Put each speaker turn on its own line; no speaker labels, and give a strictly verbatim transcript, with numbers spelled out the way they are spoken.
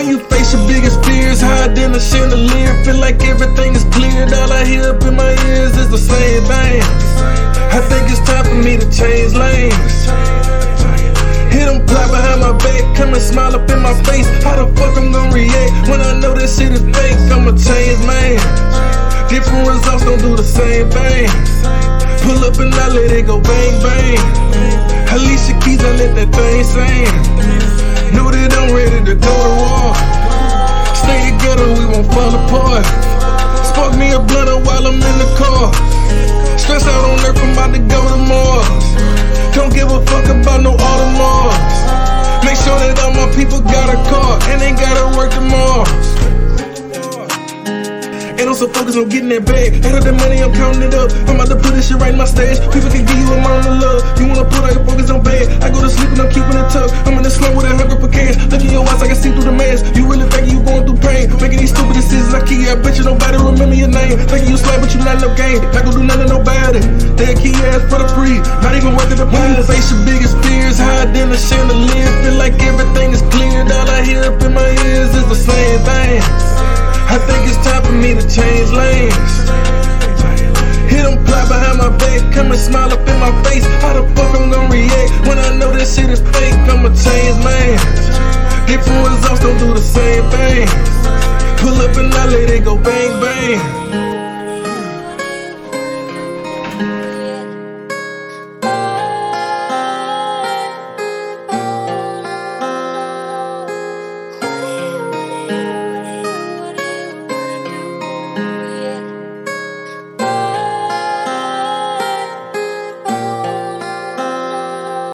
When you face your biggest fears, hide in the chandelier, feel like everything is cleared. All I hear up in my ears is the same thing. I think it's time for me to change lanes. Hit them fly behind my back, come and smile up in my face. How the fuck I'm gonna react when I know this shit is fake? I'm a changed man. Different results don't do the same thing. Pull up and I let it go bang bang. Alicia Keys, I let that thing sing. Know that I'm ready to go to war. Stay together, we won't fall apart. Spark me a blunt while I'm in the car. Stress out on earth, I'm about to go to Mars. Don't give a fuck about no Audemars. Make sure that all my people got a car and ain't gotta work tomorrow. And I'm so focused on getting that bag. Out of the money, I'm counting it up. I'm about to put this shit right in my stash. People can give you a amount of love. You wanna put all your focus on bad. I go to sleep and I'm keeping it tucked. I'm in the slum with a hunger for cash. Look in your eyes, I can see through the mask. You really think you going through pain? Making these stupid decisions I keep. I bet you nobody remember your name. Thinking you slide, but you not no game. Not gon' do nothing about it. They key ass for the free. Not even worth it to buy. When you face your biggest fears, hide in the chandelier, feel like everything is cleared. All I hear up in my ears is the same thing. I think it's time for me to change lanes. Hit them fly behind my back, come and smile up in my face. How the fuck I'm gonna react when I know this shit is fake? I'm a changed man. Different results don't do the same thing. Pull up and I let it go bang bang.